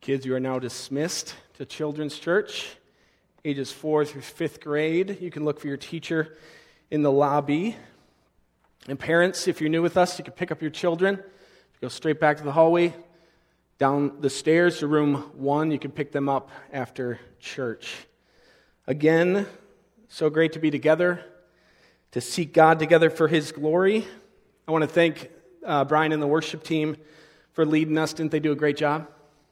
Kids, you are now dismissed to Children's Church, ages 4 through 5th grade. You can look for your teacher in the lobby. And parents, if you're new with us, you can pick up your children. Go straight back to the hallway, down the stairs to room 1. You can pick them up after church. Again, so great to be together, to seek God together for His glory. I want to thank Brian and the worship team for leading us. Didn't they do a great job?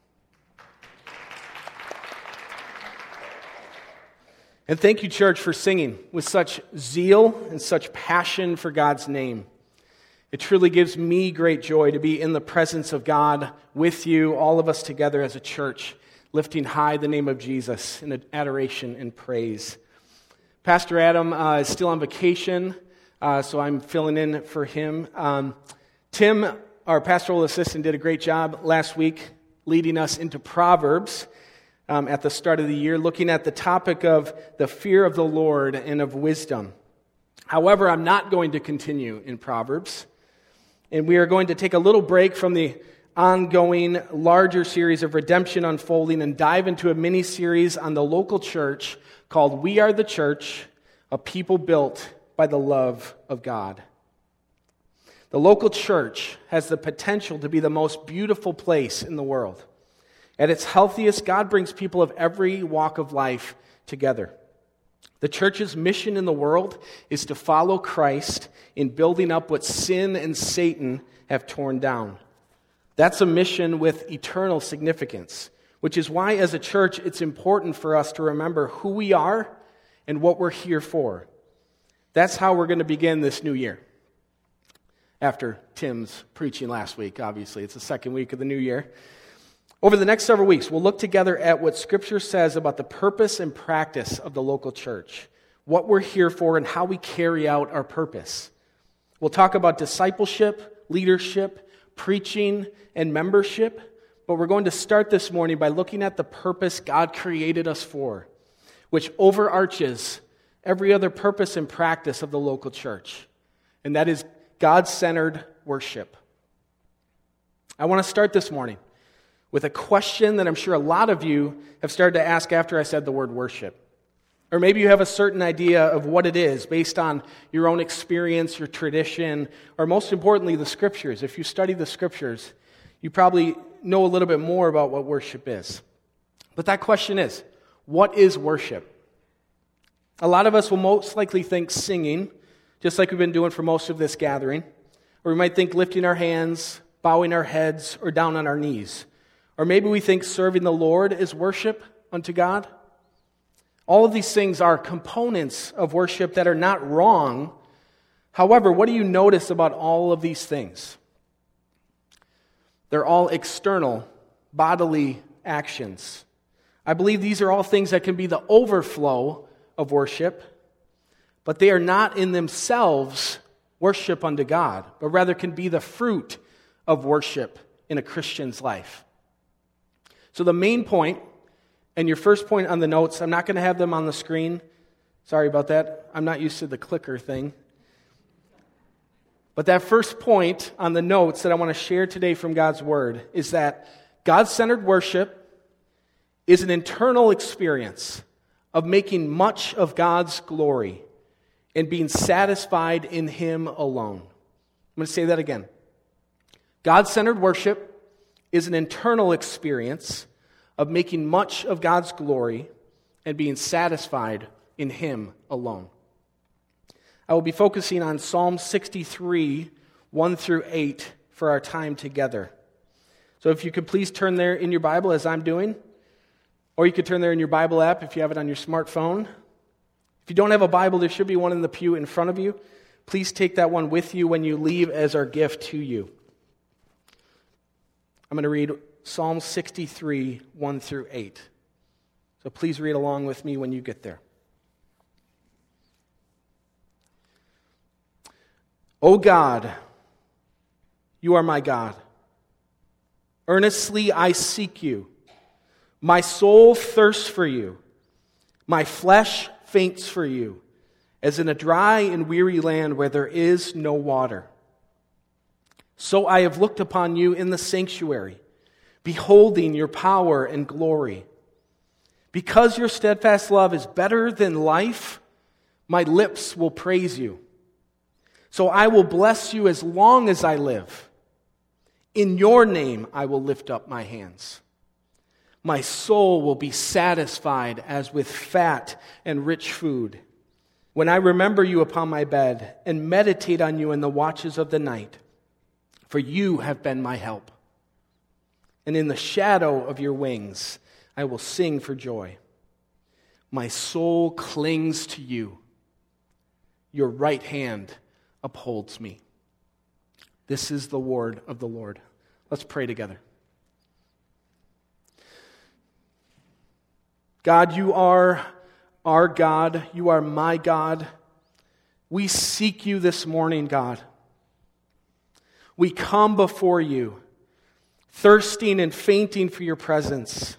And thank you, church, for singing with such zeal and such passion for God's name. It truly gives me great joy to be in the presence of God with you, all of us together as a church, lifting high the name of Jesus in adoration and praise. Pastor Adam is still on vacation, so I'm filling in for him. Tim, our pastoral assistant, did a great job last week leading us into Proverbs. At the start of the year, looking at the topic of the fear of the Lord and of wisdom. However, I'm not going to continue in Proverbs, and we are going to take a little break from the ongoing larger series of redemption unfolding and dive into a mini-series on the local church called We Are the Church, a people built by the love of God. The local church has the potential to be the most beautiful place in the world. At its healthiest, God brings people of every walk of life together. The church's mission in the world is to follow Christ in building up what sin and Satan have torn down. That's a mission with eternal significance, which is why as a church it's important for us to remember who we are and what we're here for. That's how we're going to begin this new year. After Tim's preaching last week, obviously. It's the second week of the new year. Over the next several weeks, we'll look together at what Scripture says about the purpose and practice of the local church, what we're here for, and how we carry out our purpose. We'll talk about discipleship, leadership, preaching, and membership, but we're going to start this morning by looking at the purpose God created us for, which overarches every other purpose and practice of the local church, and that is God-centered worship. I want to start this morning with a question that I'm sure a lot of you have started to ask after I said the word worship. Or maybe you have a certain idea of what it is based on your own experience, your tradition, or most importantly, the Scriptures. If you study the Scriptures, you probably know a little bit more about what worship is. But that question is, what is worship? A lot of us will most likely think singing, just like we've been doing for most of this gathering. Or we might think lifting our hands, bowing our heads, or down on our knees. Or maybe we think serving the Lord is worship unto God. All of these things are components of worship that are not wrong. However, what do you notice about all of these things? They're all external, bodily actions. I believe these are all things that can be the overflow of worship, but they are not in themselves worship unto God, but rather can be the fruit of worship in a Christian's life. So the main point, and your first point on the notes, I'm not going to have them on the screen. Sorry about that. I'm not used to the clicker thing. But that first point on the notes that I want to share today from God's Word is that God-centered worship is an internal experience of making much of God's glory and being satisfied in Him alone. I'm going to say that again. God-centered worship is an internal experience of making much of God's glory and being satisfied in Him alone. I will be focusing on Psalm 63, 1 through 8 for our time together. So if you could please turn there in your Bible as I'm doing, or you could turn there in your Bible app if you have it on your smartphone. If you don't have a Bible, there should be one in the pew in front of you. Please take that one with you when you leave as our gift to you. I'm going to read Psalm 63, 1 through 8. So please read along with me when you get there. O God, you are my God. Earnestly I seek you. My soul thirsts for you. My flesh faints for you, as in a dry and weary land where there is no water. So I have looked upon you in the sanctuary, beholding your power and glory. Because your steadfast love is better than life, my lips will praise you. So I will bless you as long as I live. In your name I will lift up my hands. My soul will be satisfied as with fat and rich food. When I remember you upon my bed and meditate on you in the watches of the night, for you have been my help. And in the shadow of your wings I will sing for joy. My soul clings to you. Your right hand upholds me. This is the word of the Lord. Let's pray together. God, you are our God. You are my God. We seek you this morning, God. We come before you, thirsting and fainting for your presence.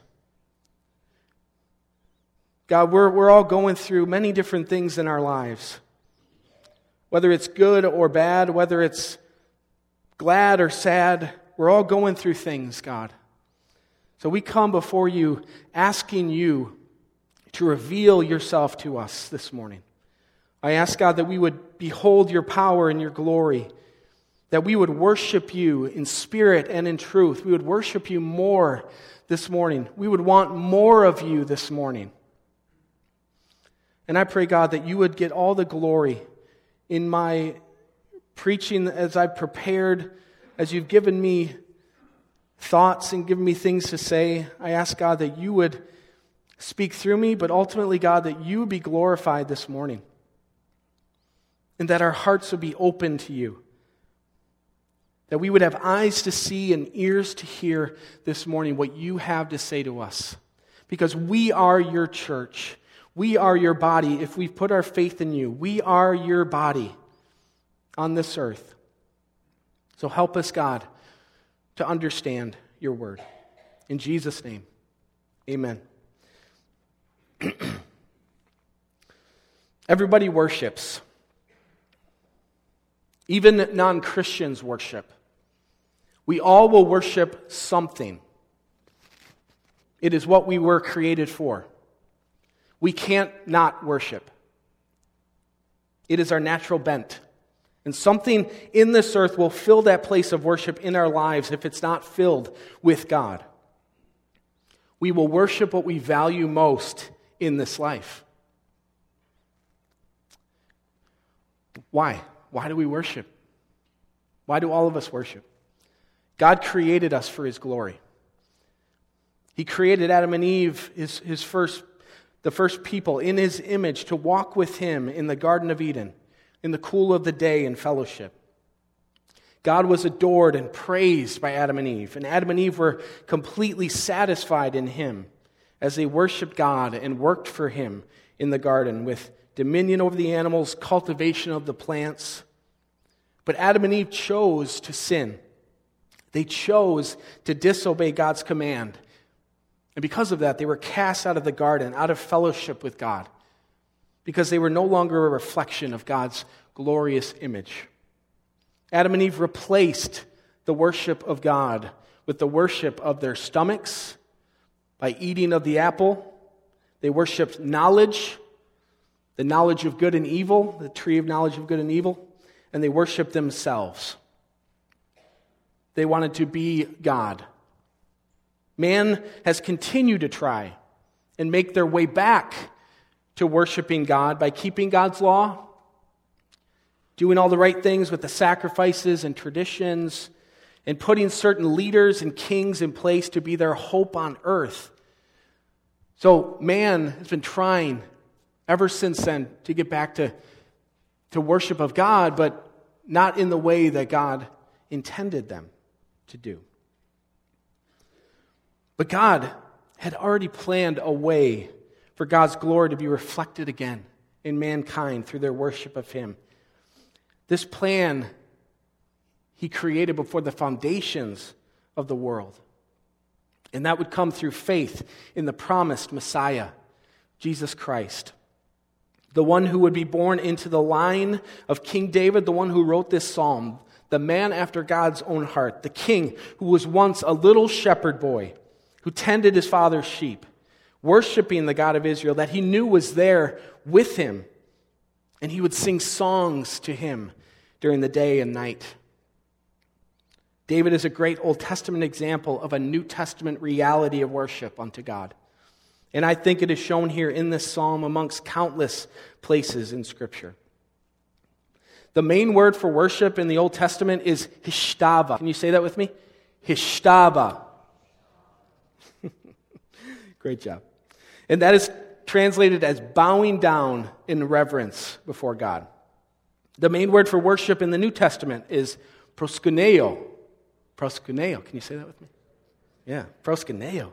God, we're all going through many different things in our lives. Whether it's good or bad, whether it's glad or sad, we're all going through things, God. So we come before you asking you to reveal yourself to us this morning. I ask, God, that we would behold your power and your glory, that we would worship you in spirit and in truth. We would worship you more this morning. We would want more of you this morning. And I pray, God, that you would get all the glory in my preaching as I've prepared, as you've given me thoughts and given me things to say. I ask, God, that you would speak through me, but ultimately, God, that you would be glorified this morning and that our hearts would be open to you, that we would have eyes to see and ears to hear this morning what you have to say to us, because we are your church. We are your body if we've put our faith in you. We are your body on this earth. So help us, God, to understand your word. In Jesus' name, amen. Everybody worships. Even non-Christians worship. We all will worship something. It is what we were created for. We can't not worship. It is our natural bent. And something in this earth will fill that place of worship in our lives if it's not filled with God. We will worship what we value most in this life. Why? Why do we worship? Why do all of us worship? God created us for His glory. He created Adam and Eve, the first people, in His image to walk with Him in the Garden of Eden, in the cool of the day in fellowship. God was adored and praised by Adam and Eve, and Adam and Eve were completely satisfied in Him as they worshiped God and worked for Him in the garden with dominion over the animals, cultivation of the plants. But Adam and Eve chose to sin. They chose to disobey God's command. And because of that, they were cast out of the garden, out of fellowship with God, because they were no longer a reflection of God's glorious image. Adam and Eve replaced the worship of God with the worship of their stomachs by eating of the apple. They worshiped knowledge, the knowledge of good and evil, the tree of knowledge of good and evil, and they worshiped themselves. They wanted to be God. Man has continued to try and make their way back to worshiping God by keeping God's law, doing all the right things with the sacrifices and traditions, and putting certain leaders and kings in place to be their hope on earth. So man has been trying ever since then to get back to worship of God, but not in the way that God intended them to do. But God had already planned a way for God's glory to be reflected again in mankind through their worship of Him. This plan He created before the foundations of the world. And that would come through faith in the promised Messiah, Jesus Christ. The one who would be born into the line of King David, the one who wrote this psalm, the man after God's own heart, the king who was once a little shepherd boy who tended his father's sheep, worshiping the God of Israel that he knew was there with him, and he would sing songs to him during the day and night. David is a great Old Testament example of a New Testament reality of worship unto God. And I think it is shown here in this psalm amongst countless places in Scripture. The main word for worship in the Old Testament is hishtava. Can you say that with me? Hishtava. Great job. And that is translated as bowing down in reverence before God. The main word for worship in the New Testament is proskuneo. Proskuneo. Can you say that with me? Yeah, proskuneo.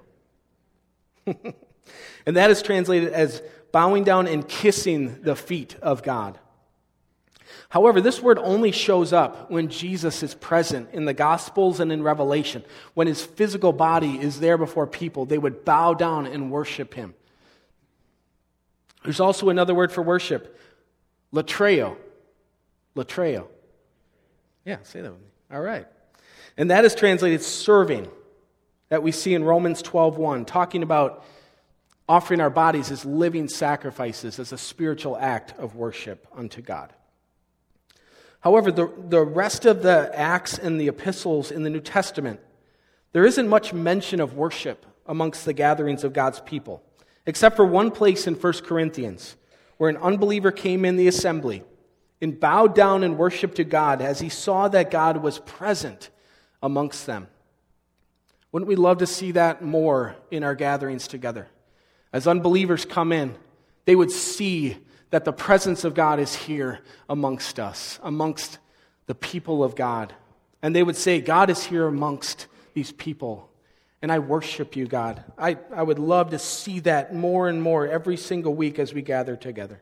And that is translated as bowing down and kissing the feet of God. However, this word only shows up when Jesus is present in the Gospels and in Revelation. When his physical body is there before people, they would bow down and worship him. There's also another word for worship, latreo. Latreo. Yeah, say that with me. All right. And that is translated serving, that we see in Romans 12:1, talking about offering our bodies as living sacrifices, as a spiritual act of worship unto God. However, the rest of the Acts and the epistles in the New Testament, there isn't much mention of worship amongst the gatherings of God's people, except for one place in 1 Corinthians, where an unbeliever came in the assembly and bowed down and worshiped to God as he saw that God was present amongst them. Wouldn't we love to see that more in our gatherings together? As unbelievers come in, they would see that the presence of God is here amongst us, amongst the people of God. And they would say, God is here amongst these people, and I worship you, God. I would love to see that more and more every single week as we gather together.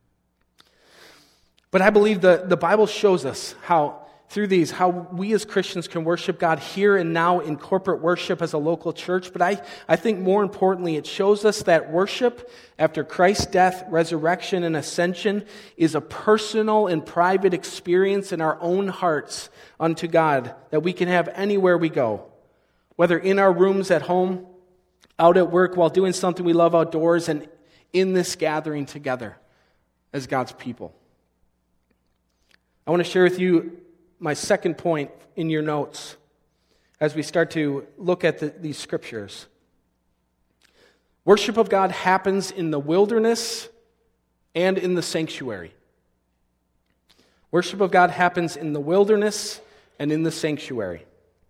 But I believe the Bible shows us how we as Christians can worship God here and now in corporate worship as a local church. But I think more importantly, it shows us that worship after Christ's death, resurrection, and ascension is a personal and private experience in our own hearts unto God that we can have anywhere we go. Whether in our rooms at home, out at work, while doing something we love outdoors, and in this gathering together as God's people. I want to share with you my second point in your notes as we start to look at these scriptures. Worship of God happens in the wilderness and in the sanctuary. Worship of God happens in the wilderness and in the sanctuary.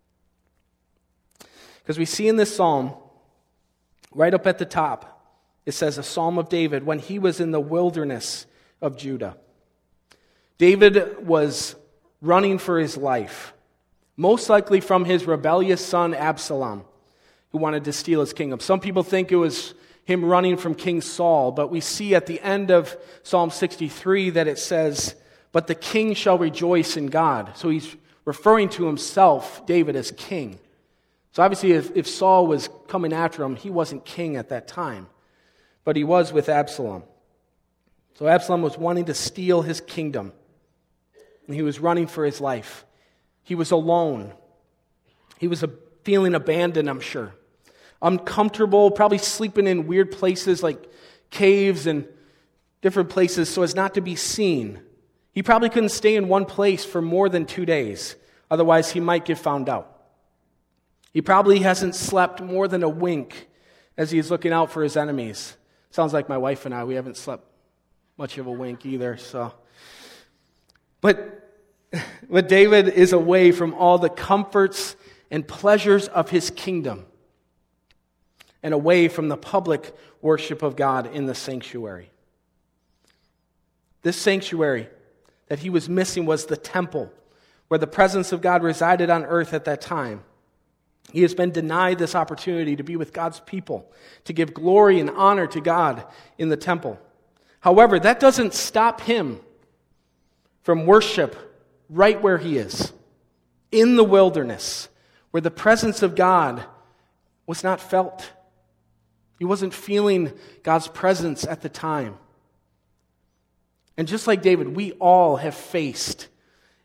Because we see in this psalm, right up at the top, it says a psalm of David when he was in the wilderness of Judah. David was running for his life, most likely from his rebellious son Absalom, who wanted to steal his kingdom. Some people think it was him running from King Saul, but we see at the end of Psalm 63 that it says, "But the king shall rejoice in God." So he's referring to himself, David, as king. So obviously if Saul was coming after him, he wasn't king at that time, but he was with Absalom. So Absalom was wanting to steal his kingdom. And he was running for his life. He was alone. He was feeling abandoned, I'm sure. Uncomfortable, probably sleeping in weird places like caves and different places so as not to be seen. He probably couldn't stay in one place for more than 2 days. Otherwise, he might get found out. He probably hasn't slept more than a wink as he's looking out for his enemies. Sounds like my wife and I, we haven't slept much of a wink either, so... But David is away from all the comforts and pleasures of his kingdom and away from the public worship of God in the sanctuary. This sanctuary that he was missing was the temple where the presence of God resided on earth at that time. He has been denied this opportunity to be with God's people, to give glory and honor to God in the temple. However, that doesn't stop him from worship right where he is, in the wilderness, where the presence of God was not felt. He wasn't feeling God's presence at the time. And just like David, we all have faced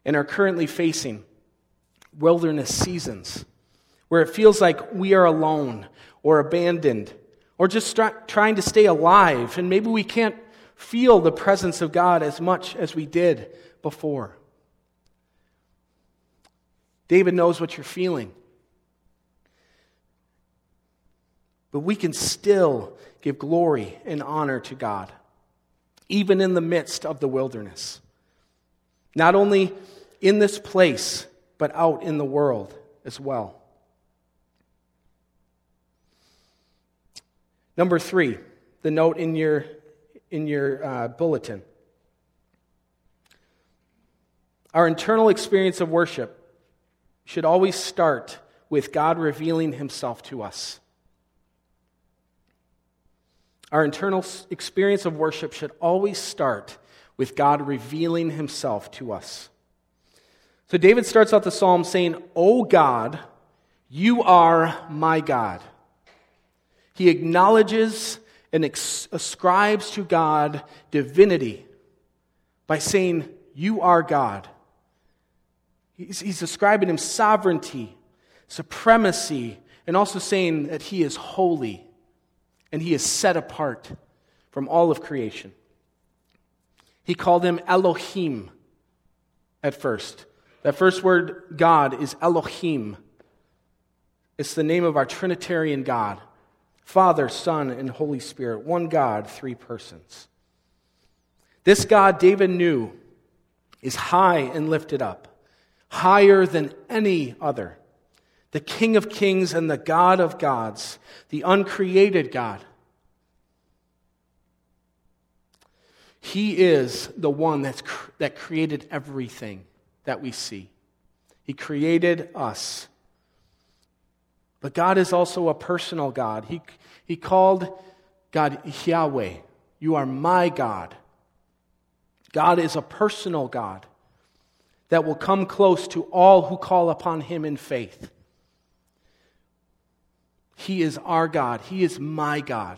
and are currently facing wilderness seasons where it feels like we are alone or abandoned or just trying to stay alive, and maybe we can't feel the presence of God as much as we did before. David knows what you're feeling. But we can still give glory and honor to God, even in the midst of the wilderness. Not only in this place, but out in the world as well. Number 3, the note in your bulletin. Our internal experience of worship should always start with God revealing himself to us. Our internal experience of worship should always start with God revealing himself to us. So David starts out the psalm saying, "O God, you are my God." He acknowledges and ascribes to God divinity by saying, "You are God." He's ascribing him sovereignty, supremacy, and also saying that he is holy and he is set apart from all of creation. He called him Elohim at first. That first word, God, is Elohim. It's the name of our Trinitarian God. Father, Son, and Holy Spirit. One God, 3 persons. This God, David knew, is high and lifted up, higher than any other. The King of kings and the God of gods, the uncreated God. He is the one that created everything that we see. He created us. But God is also a personal God. He called God Yahweh. You are my God. God is a personal God that will come close to all who call upon him in faith. He is our God. He is my God.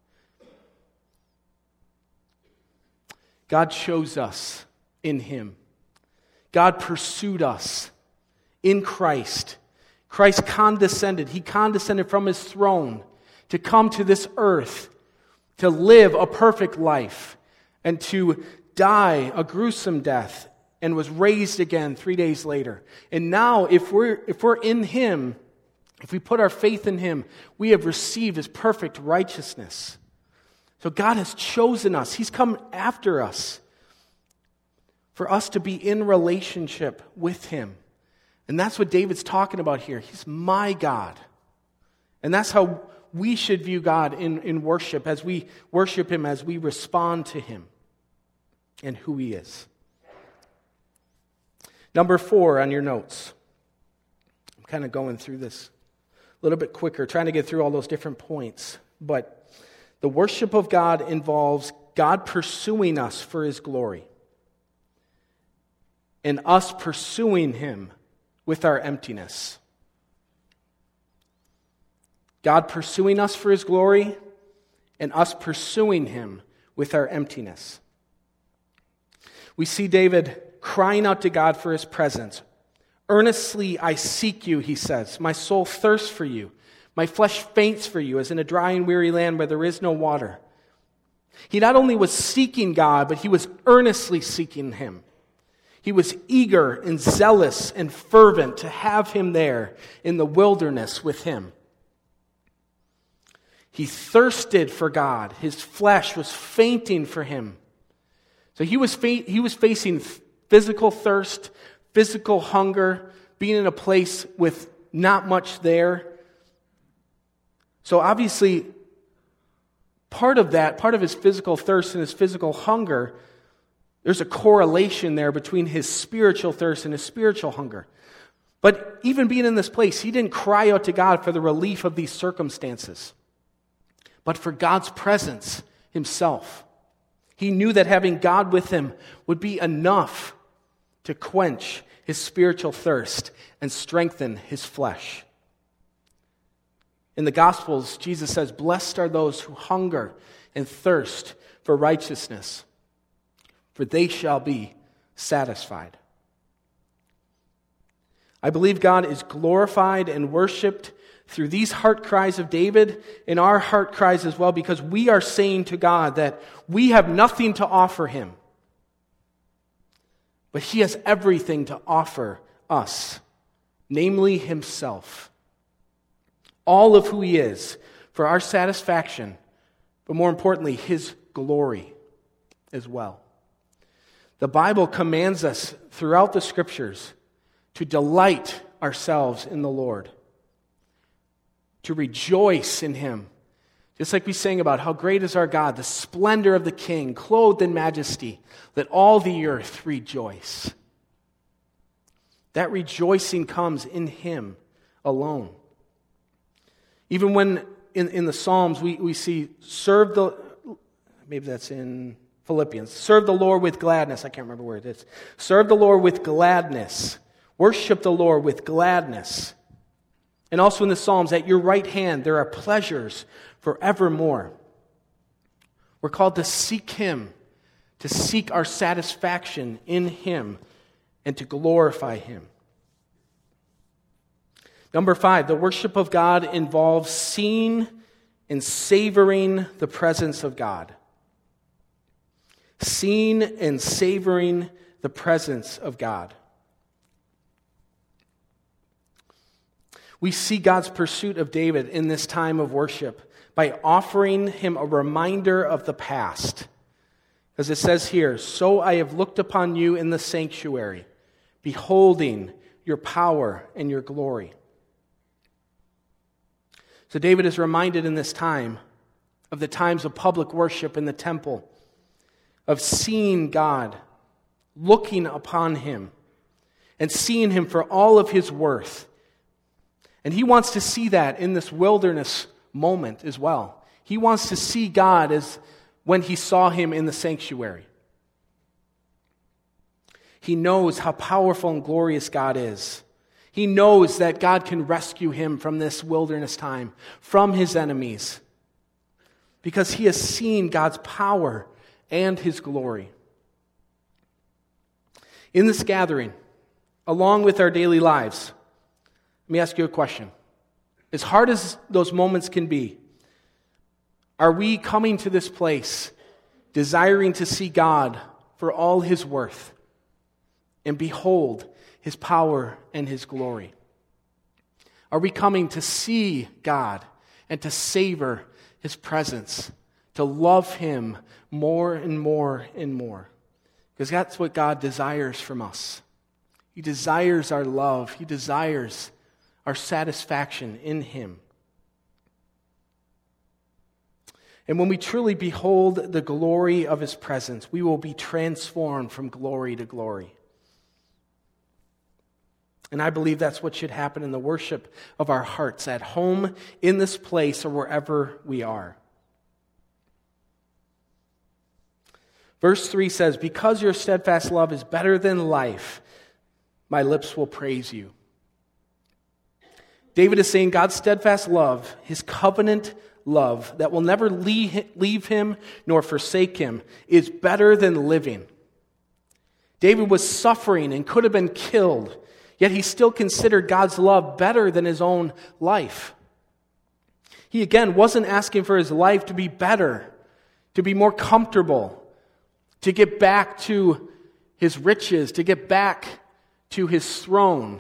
God chose us in him. God pursued us in Christ. Christ condescended. He condescended from his throne to come to this earth, to live a perfect life, and to die a gruesome death, and was raised again 3 days later. And now, if we're in him, if we put our faith in him, we have received his perfect righteousness. So God has chosen us. He's come after us for us to be in relationship with him. And that's what David's talking about here. He's my God. And that's how we should view God in worship, as we worship him, as we respond to him and who he is. Number 4 on your notes. I'm kind of going through this a little bit quicker, trying to get through all those different points. But the worship of God involves God pursuing us for his glory and us pursuing him with our emptiness. God pursuing us for his glory and us pursuing him with our emptiness. We see David crying out to God for his presence. "Earnestly I seek you," he says. "My soul thirsts for you. My flesh faints for you, as in a dry and weary land where there is no water." He not only was seeking God, but he was earnestly seeking him. He was eager and zealous and fervent to have him there in the wilderness with him. He thirsted for God. His flesh was fainting for him. So he was facing physical thirst, physical hunger, being in a place with not much there. So obviously, part of his physical thirst and his physical hunger, there's a correlation there between his spiritual thirst and his spiritual hunger. But even being in this place, he didn't cry out to God for the relief of these circumstances, but for God's presence himself. He knew that having God with him would be enough to quench his spiritual thirst and strengthen his flesh. In the Gospels, Jesus says, "Blessed are those who hunger and thirst for righteousness, for they shall be satisfied." I believe God is glorified and worshiped through these heart cries of David and our heart cries as well, because we are saying to God that we have nothing to offer him, but he has everything to offer us, namely himself. All of who he is for our satisfaction, but more importantly, his glory as well. The Bible commands us throughout the Scriptures to delight ourselves in the Lord, to rejoice in him. Just like we sang about how great is our God, the splendor of the King, clothed in majesty, let all the earth rejoice. That rejoicing comes in him alone. Even when in the Psalms we see, maybe that's in Philippians, serve the Lord with gladness. I can't remember where it is. Serve the Lord with gladness. Worship the Lord with gladness. And also in the Psalms, at your right hand there are pleasures forevermore. We're called to seek him, to seek our satisfaction in him, and to glorify him. Number 5, the worship of God involves seeing and savoring the presence of God. Seeing and savoring the presence of God. We see God's pursuit of David in this time of worship by offering him a reminder of the past. As it says here, so I have looked upon you in the sanctuary, beholding your power and your glory. So David is reminded in this time of the times of public worship in the temple, of seeing God, looking upon him, and seeing him for all of his worth. And he wants to see that in this wilderness moment as well. He wants to see God as when he saw him in the sanctuary. He knows how powerful and glorious God is. He knows that God can rescue him from this wilderness time, from his enemies, because he has seen God's power and his glory. In this gathering, along with our daily lives, let me ask you a question. As hard as those moments can be, are we coming to this place desiring to see God for all his worth and behold his power and his glory? Are we coming to see God and to savor his presence, to love him more and more and more? Because that's what God desires from us. He desires our love. He desires our satisfaction in him. And when we truly behold the glory of his presence, we will be transformed from glory to glory. And I believe that's what should happen in the worship of our hearts, at home, in this place, or wherever we are. Verse 3 says, because your steadfast love is better than life, my lips will praise you. David is saying God's steadfast love, his covenant love that will never leave him nor forsake him, is better than living. David was suffering and could have been killed, yet he still considered God's love better than his own life. He again wasn't asking for his life to be better, to be more comfortable, to get back to his riches, to get back to his throne.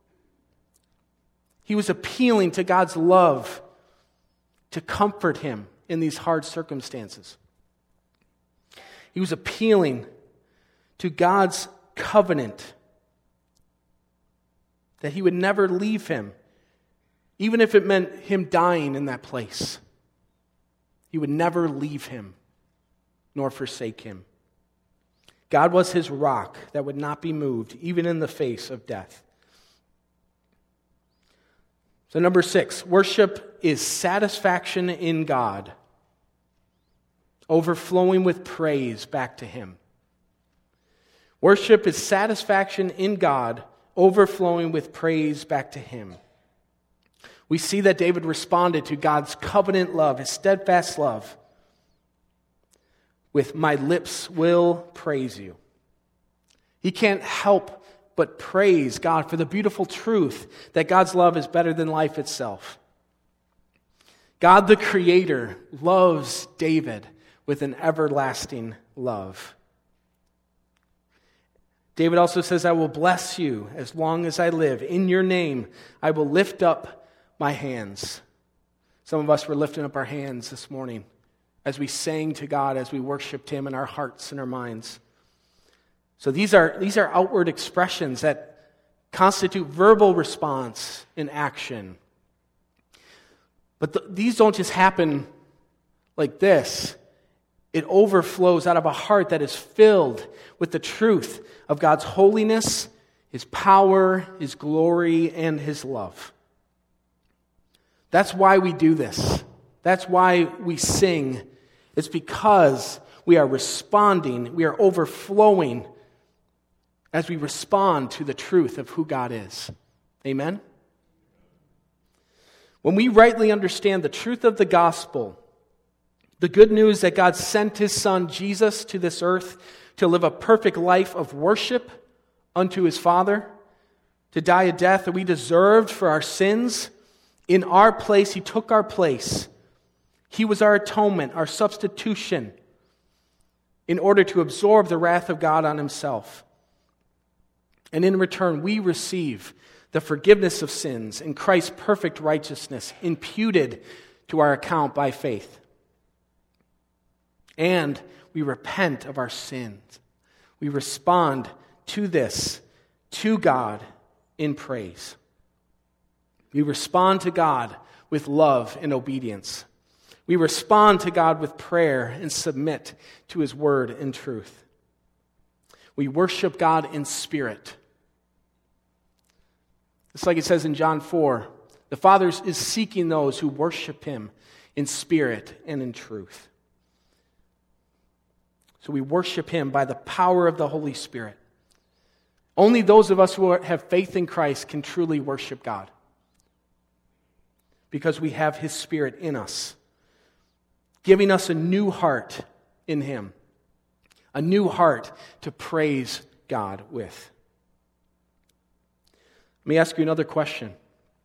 He was appealing to God's love to comfort him in these hard circumstances. He was appealing to God's covenant that he would never leave him, even if it meant him dying in that place. He would never leave him nor forsake him. God was his rock that would not be moved, even in the face of death. So number 6, worship is satisfaction in God, overflowing with praise back to him. Worship is satisfaction in God, overflowing with praise back to him. We see that David responded to God's covenant love, his steadfast love, with my lips will praise you. He can't help but praise God for the beautiful truth that God's love is better than life itself. God the Creator loves David with an everlasting love. David also says, I will bless you as long as I live. In your name, I will lift up my hands. Some of us were lifting up our hands this morning as we sang to God, as we worshiped Him in our hearts and our minds. So these are outward expressions that constitute verbal response in action. But these don't just happen like this. It overflows out of a heart that is filled with the truth of God's holiness, His power, His glory, and His love. That's why we do this. That's why we sing. It's because we are responding, we are overflowing as we respond to the truth of who God is. Amen? When we rightly understand the truth of the gospel, the good news that God sent His Son Jesus to this earth to live a perfect life of worship unto His Father, to die a death that we deserved for our sins, in our place, He took our place. He was our atonement, our substitution, in order to absorb the wrath of God on Himself. And in return, we receive the forgiveness of sins and Christ's perfect righteousness imputed to our account by faith. And we repent of our sins. We respond to this, to God, in praise. We respond to God with love and obedience. We respond to God with prayer and submit to His word and truth. We worship God in spirit. It's like it says in John 4, the Father is seeking those who worship Him in spirit and in truth. So we worship Him by the power of the Holy Spirit. Only those of us who have faith in Christ can truly worship God, because we have His Spirit in us, giving us a new heart in Him, a new heart to praise God with. Let me ask you another question.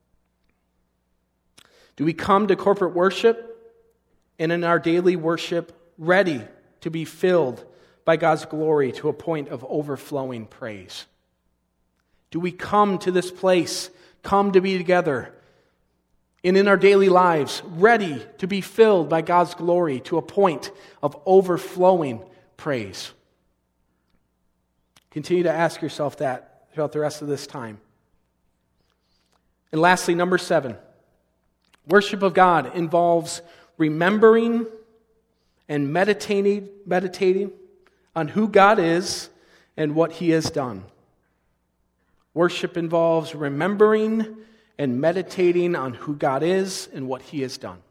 Do we come to corporate worship and in our daily worship ready to be filled by God's glory to a point of overflowing praise? Do we come to this place, come to be together, and in our daily lives, ready to be filled by God's glory to a point of overflowing praise? Continue to ask yourself that throughout the rest of this time. And lastly, number 7, worship of God involves remembering and meditating on who God is and what He has done. Worship involves remembering and meditating on who God is and what He has done.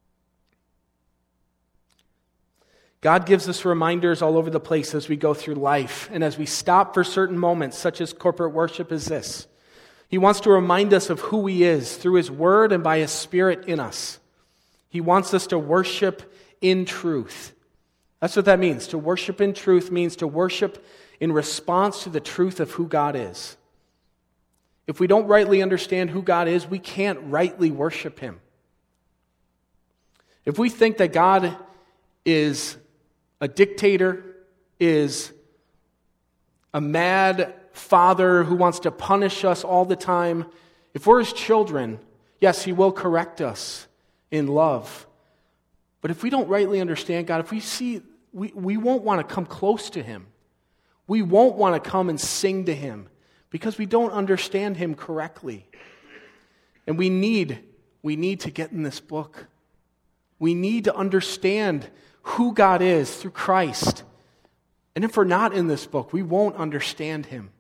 God gives us reminders all over the place as we go through life and as we stop for certain moments, such as corporate worship is this. He wants to remind us of who He is through His Word and by His Spirit in us. He wants us to worship in truth. That's what that means. To worship in truth means to worship in response to the truth of who God is. If we don't rightly understand who God is, we can't rightly worship Him. If we think that God is a dictator, is a mad father who wants to punish us all the time, if we're His children, yes, He will correct us in love. But if we don't rightly understand God, if we see, we won't want to come close to Him. We won't want to come and sing to Him because we don't understand Him correctly. And we need to get in this book. We need to understand who God is through Christ. And if we're not in this book, we won't understand Him.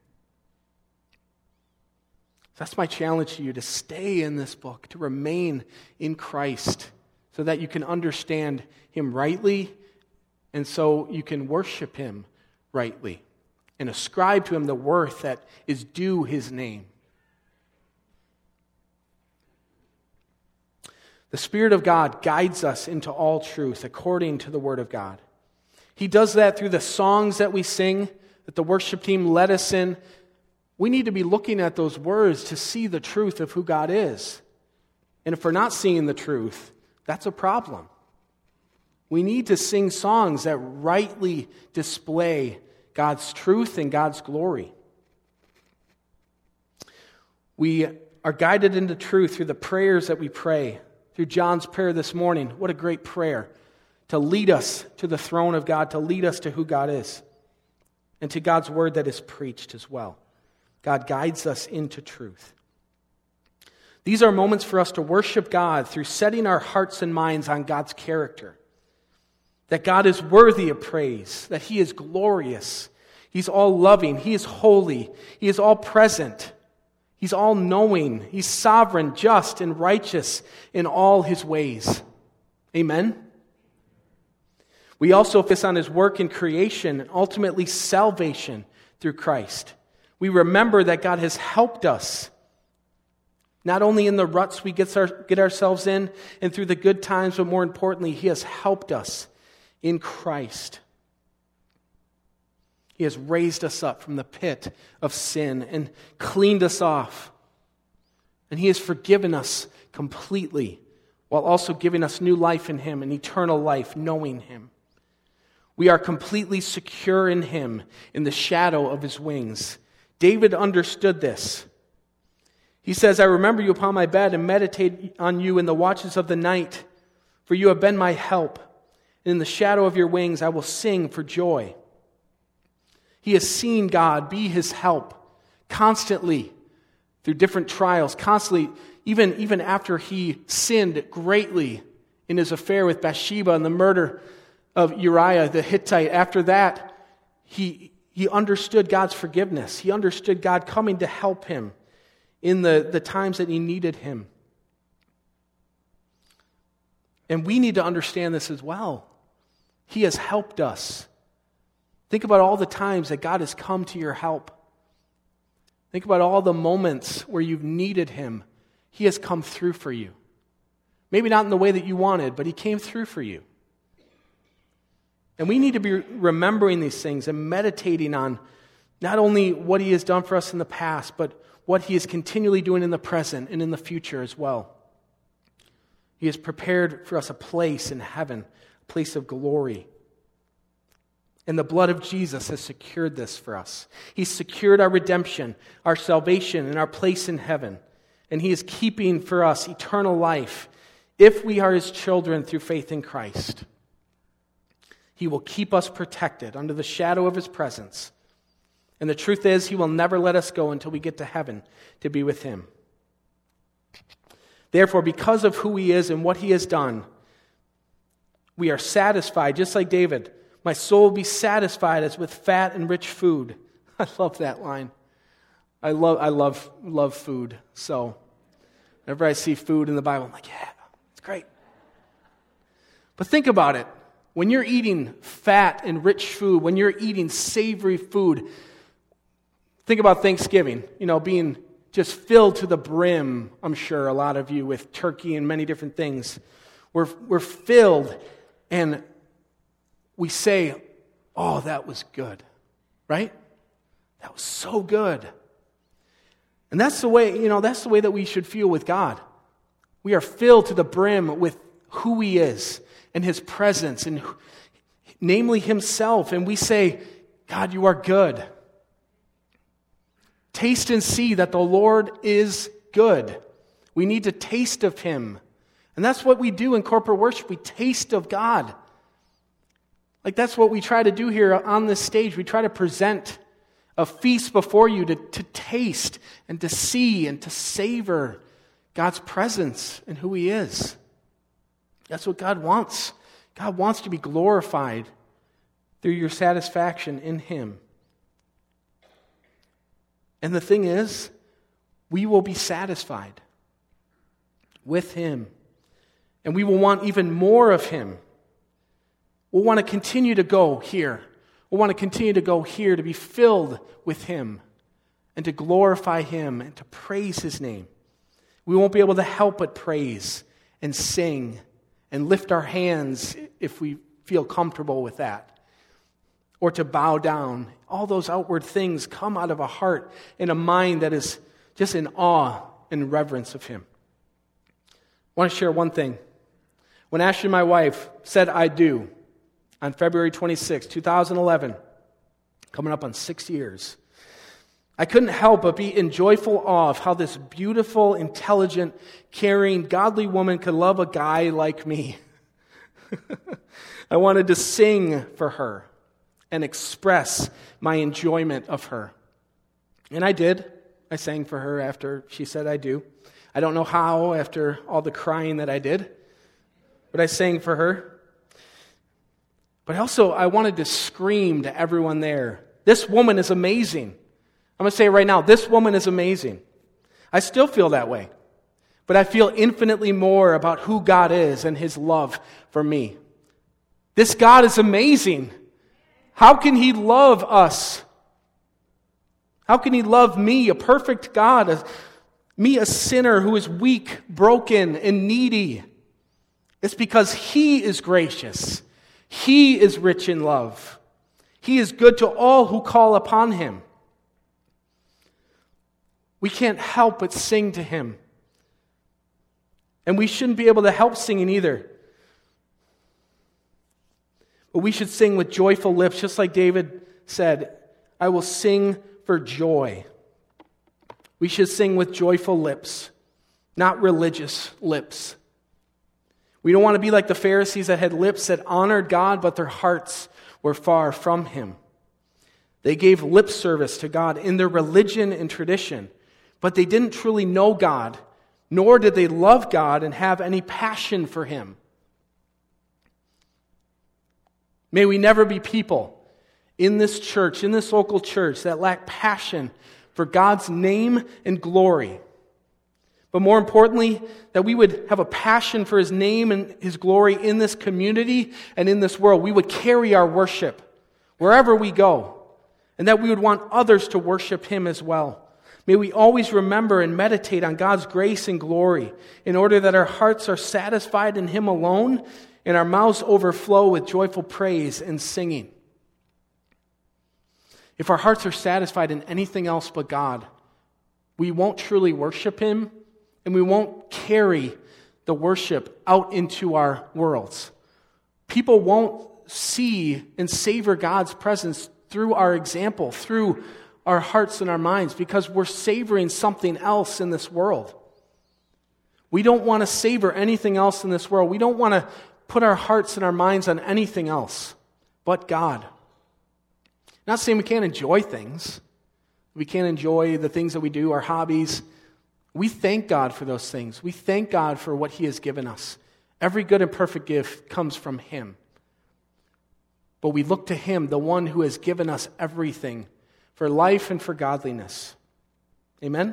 That's my challenge to you, to stay in this book, to remain in Christ, so that you can understand Him rightly, and so you can worship Him rightly, and ascribe to Him the worth that is due His name. The Spirit of God guides us into all truth according to the Word of God. He does that through the songs that we sing, that the worship team led us in, We need to be looking at those words to see the truth of who God is. And if we're not seeing the truth, that's a problem. We need to sing songs that rightly display God's truth and God's glory. We are guided into truth through the prayers that we pray. Through John's prayer this morning, what a great prayer to lead us to the throne of God, to lead us to who God is, and to God's word that is preached as well. God guides us into truth. These are moments for us to worship God through setting our hearts and minds on God's character. That God is worthy of praise, that He is glorious, He's all-loving, He is holy, He is all-present, He's all-knowing, He's sovereign, just, and righteous in all His ways. Amen? We also focus on His work in creation and ultimately salvation through Christ. We remember that God has helped us, not only in the ruts we get ourselves in and through the good times, but more importantly, He has helped us in Christ. He has raised us up from the pit of sin and cleaned us off. And He has forgiven us completely while also giving us new life in Him and eternal life knowing Him. We are completely secure in Him in the shadow of His wings. David understood this. He says, I remember you upon my bed and meditate on you in the watches of the night, for you have been my help. And in the shadow of your wings I will sing for joy. He has seen God be his help constantly through different trials, constantly, even after he sinned greatly in his affair with Bathsheba and the murder of Uriah the Hittite. After that, he understood God's forgiveness. He understood God coming to help him in the times that he needed him. And we need to understand this as well. He has helped us. Think about all the times that God has come to your help. Think about all the moments where you've needed him. He has come through for you. Maybe not in the way that you wanted, but he came through for you. And we need to be remembering these things and meditating on not only what he has done for us in the past, but what he is continually doing in the present and in the future as well. He has prepared for us a place in heaven, a place of glory. And the blood of Jesus has secured this for us. He's secured our redemption, our salvation, and our place in heaven. And he is keeping for us eternal life if we are his children through faith in Christ. He will keep us protected under the shadow of his presence. And the truth is, he will never let us go until we get to heaven to be with him. Therefore, because of who he is and what he has done, we are satisfied, just like David. My soul will be satisfied as with fat and rich food. I love that line. I love food. So whenever I see food in the Bible, I'm like, yeah, it's great. But think about it. When you're eating fat and rich food, when you're eating savory food, think about Thanksgiving, being just filled to the brim, I'm sure, a lot of you, with turkey and many different things. We're filled and we say, oh, that was good, right? That was so good. And that's the way that we should feel with God. We are filled to the brim with who he is and his presence, and namely himself. And we say, God, you are good. Taste and see that the Lord is good. We need to taste of him. And that's what we do in corporate worship. We taste of God. Like that's what we try to do here on this stage. We try to present a feast before you to taste and to see and to savor God's presence and who he is. That's what God wants. God wants to be glorified through your satisfaction in him. And the thing is, we will be satisfied with him. And we will want even more of him. We'll want to continue to go here. We'll want to continue to go here to be filled with him and to glorify him and to praise his name. We won't be able to help but praise and sing and lift our hands if we feel comfortable with that. or to bow down. All those outward things come out of a heart and a mind that is just in awe and reverence of Him. I want to share one thing. When Ashley, my wife, said "I do" on February 26, 2011, coming up on 6 years, I couldn't help but be in joyful awe of how this beautiful, intelligent, caring, godly woman could love a guy like me. I wanted to sing for her and express my enjoyment of her. And I did. I sang for her after she said "I do." I don't know how after all the crying that I did, but I sang for her. But also, I wanted to scream to everyone there, this woman is amazing. I'm going to say it right now, this woman is amazing. I still feel that way, but I feel infinitely more about who God is and His love for me. This God is amazing. How can He love us? How can He love me, a perfect God, me, a sinner who is weak, broken, and needy? It's because He is gracious. He is rich in love. He is good to all who call upon Him. We can't help but sing to Him. And we shouldn't be able to help singing either. But we should sing with joyful lips, just like David said, "I will sing for joy." We should sing with joyful lips, not religious lips. We don't want to be like the Pharisees that had lips that honored God, but their hearts were far from Him. They gave lip service to God in their religion and tradition, but they didn't truly know God, nor did they love God and have any passion for Him. May we never be people in this church, in this local church, that lack passion for God's name and glory. But more importantly, that we would have a passion for His name and His glory in this community and in this world. We would carry our worship wherever we go, and that we would want others to worship Him as well. May we always remember and meditate on God's grace and glory in order that our hearts are satisfied in Him alone and our mouths overflow with joyful praise and singing. If our hearts are satisfied in anything else but God, we won't truly worship Him, and we won't carry the worship out into our worlds. People won't see and savor God's presence through our example, through our hearts and our minds, because we're savoring something else in this world. We don't want to savor anything else in this world. We don't want to put our hearts and our minds on anything else but God. Not saying we can't enjoy things. We can't enjoy the things that we do, our hobbies. We thank God for those things. We thank God for what He has given us. Every good and perfect gift comes from Him. But we look to Him, the one who has given us everything for life and for godliness. Amen?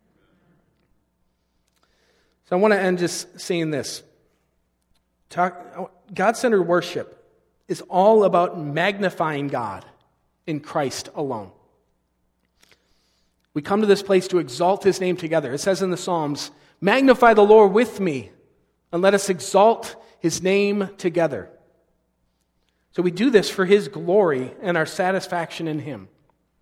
So I want to end just saying this. God-centered worship is all about magnifying God in Christ alone. We come to this place to exalt His name together. It says in the Psalms, "Magnify the Lord with me, and let us exalt His name together." So we do this for His glory and our satisfaction in Him.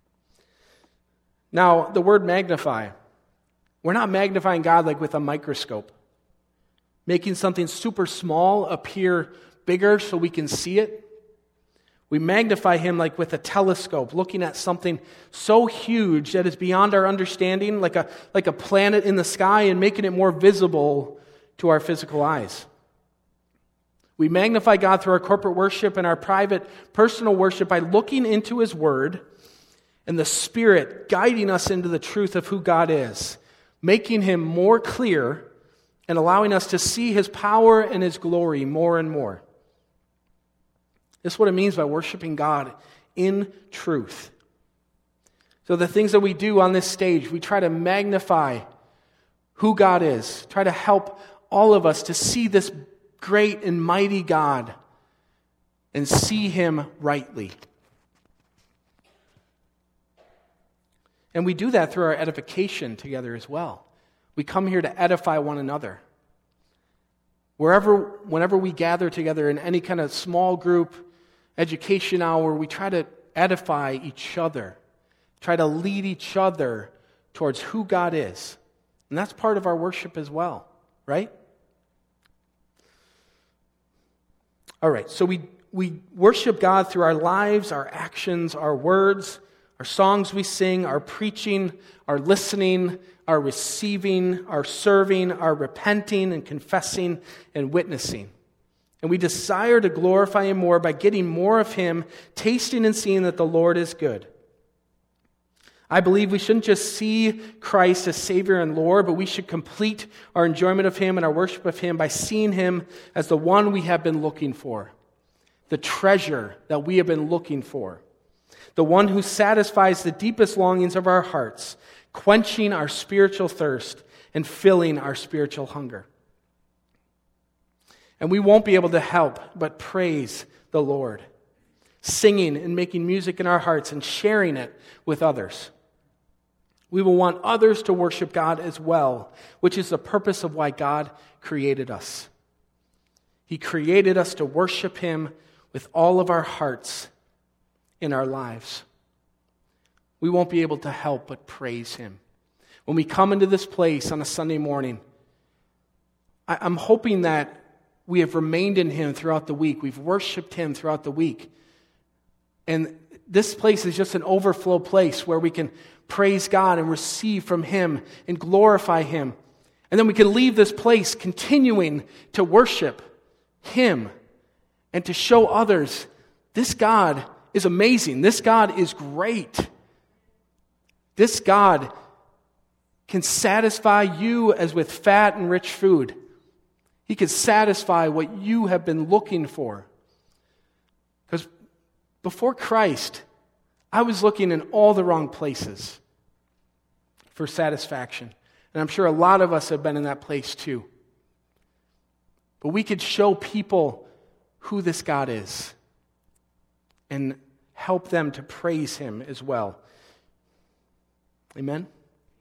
Now, the word magnify, we're not magnifying God like with a microscope, making something super small appear bigger so we can see it. We magnify Him like with a telescope, looking at something so huge that is beyond our understanding, like a planet in the sky, and making it more visible to our physical eyes. We magnify God through our corporate worship and our private, personal worship by looking into His Word and the Spirit guiding us into the truth of who God is, making Him more clear and allowing us to see His power and His glory more and more. This is what it means by worshiping God in truth. So the things that we do on this stage, we try to magnify who God is, try to help all of us to see this great and mighty God and see Him rightly. And we do that through our edification together as well. We come here to edify one another. Whenever we gather together in any kind of small group, education hour, we try to edify each other, try to lead each other towards who God is. And that's part of our worship as well, right? All right, so we worship God through our lives, our actions, our words, our songs we sing, our preaching, our listening, our receiving, our serving, our repenting and confessing and witnessing. And we desire to glorify Him more by getting more of Him, tasting and seeing that the Lord is good. I believe we shouldn't just see Christ as Savior and Lord, but we should complete our enjoyment of Him and our worship of Him by seeing Him as the one we have been looking for, the treasure that we have been looking for, the one who satisfies the deepest longings of our hearts, quenching our spiritual thirst and filling our spiritual hunger. And we won't be able to help but praise the Lord, singing and making music in our hearts and sharing it with others. We will want others to worship God as well, which is the purpose of why God created us. He created us to worship Him with all of our hearts in our lives. We won't be able to help but praise Him. When we come into this place on a Sunday morning, I'm hoping that we have remained in Him throughout the week. We've worshiped Him throughout the week. And this place is just an overflow place where we can praise God and receive from Him and glorify Him. And then we can leave this place continuing to worship Him and to show others this God is amazing. This God is great. This God can satisfy you as with fat and rich food. He can satisfy what you have been looking for. Because before Christ, I was looking in all the wrong places for satisfaction. And I'm sure a lot of us have been in that place too. But we could show people who this God is and help them to praise Him as well. Amen?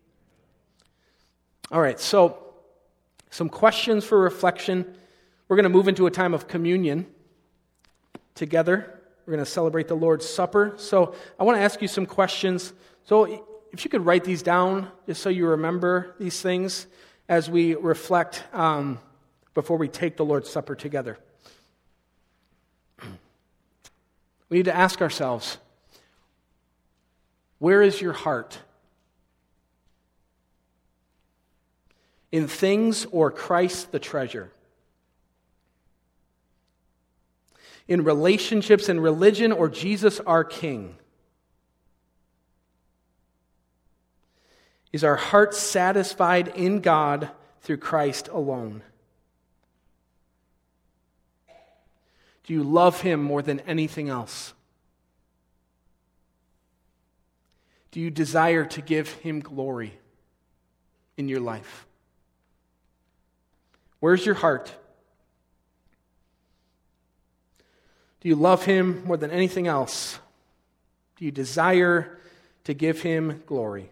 All right, so some questions for reflection. We're going to move into a time of communion together. We're going to celebrate the Lord's Supper. So I want to ask you some questions. So if you could write these down, just so you remember these things as we reflect before we take the Lord's Supper together. We need to ask ourselves, where is your heart? In things or Christ the treasure? In relationships and religion or Jesus our King? Is our heart satisfied in God through Christ alone? Do you love Him more than anything else? Do you desire to give Him glory in your life? Where's your heart? Do you love Him more than anything else? Do you desire to give Him glory?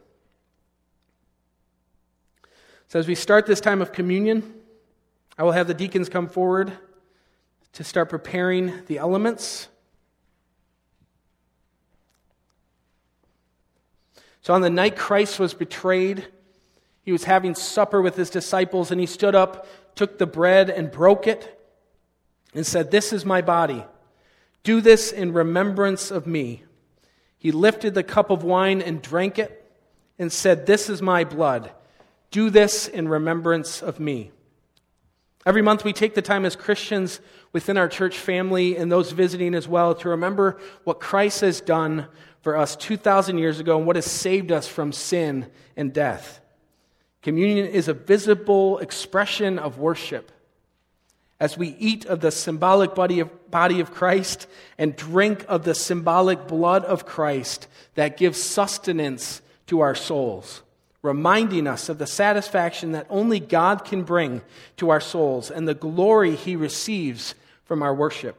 So as we start this time of communion, I will have the deacons come forward to start preparing the elements. So on the night Christ was betrayed, He was having supper with His disciples, and He stood up, took the bread and broke it, and said, "This is my body. Do this in remembrance of me." He lifted the cup of wine and drank it, and said, "This is my blood. Do this in remembrance of me." Every month we take the time as Christians within our church family and those visiting as well to remember what Christ has done for us 2,000 years ago and what has saved us from sin and death. Communion is a visible expression of worship. As we eat of the symbolic body of Christ and drink of the symbolic blood of Christ that gives sustenance to our souls, reminding us of the satisfaction that only God can bring to our souls and the glory He receives from our worship.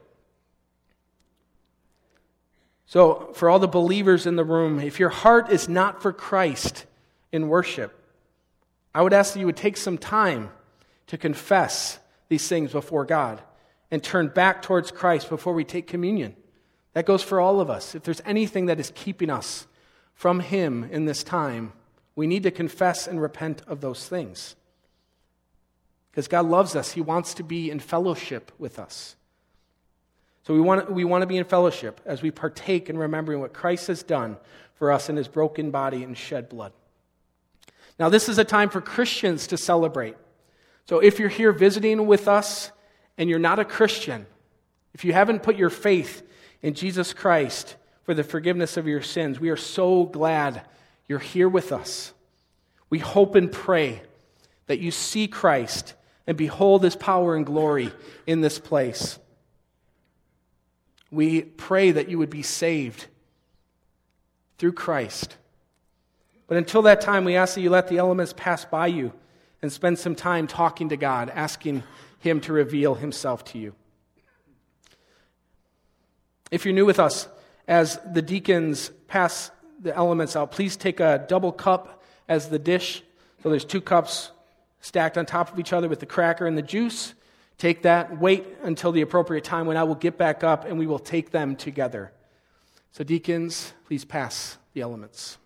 So, for all the believers in the room, if your heart is not for Christ in worship, I would ask that you would take some time to confess these things before God and turn back towards Christ before we take communion. That goes for all of us. If there's anything that is keeping us from Him in this time, we need to confess and repent of those things. Because God loves us. He wants to be in fellowship with us. So we want to be in fellowship as we partake in remembering what Christ has done for us in His broken body and shed blood. Now, this is a time for Christians to celebrate. So if you're here visiting with us and you're not a Christian, if you haven't put your faith in Jesus Christ for the forgiveness of your sins, we are so glad you're here with us. We hope and pray that you see Christ and behold His power and glory in this place. We pray that you would be saved through Christ. But until that time, we ask that you let the elements pass by you and spend some time talking to God, asking Him to reveal Himself to you. If you're new with us, as the deacons pass the elements out, please take a double cup as the dish. So there's 2 cups stacked on top of each other with the cracker and the juice. Take that, wait until the appropriate time when I will get back up and we will take them together. So deacons, please pass the elements.